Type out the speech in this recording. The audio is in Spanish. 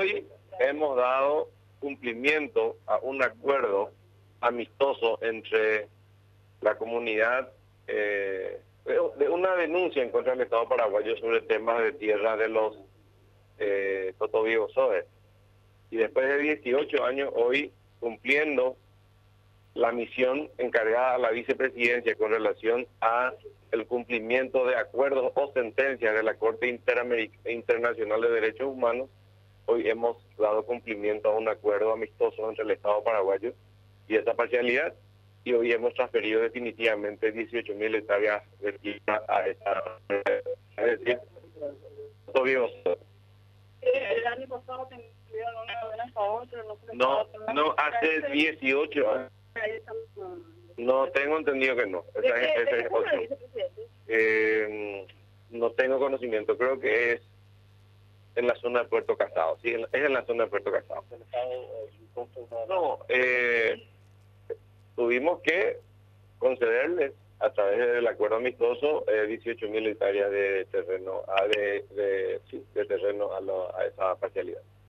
hoy hemos dado cumplimiento a un acuerdo amistoso entre la comunidad de una denuncia en contra del Estado paraguayo sobre temas de tierra de los Totovigosoes. Y después de 18 años, hoy cumpliendo la misión encargada a la vicepresidencia con relación a el cumplimiento de acuerdos o sentencias de la Corte Internacional de Derechos Humanos, hoy hemos dado cumplimiento a un acuerdo amistoso entre el Estado paraguayo y esta parcialidad, y hoy hemos transferido definitivamente 18.000 hectáreas de tierra a esta, es decir, el año pasado tuvieron una buena favor, pero no se les no, hace 18 años. No tengo entendido que no. No tengo conocimiento, creo que es en la zona de Puerto Casado, sí, es en la zona de Puerto Casado. No, tuvimos que concederles a través del acuerdo amistoso 18.000 hectáreas de terreno, de terreno a esa parcialidad.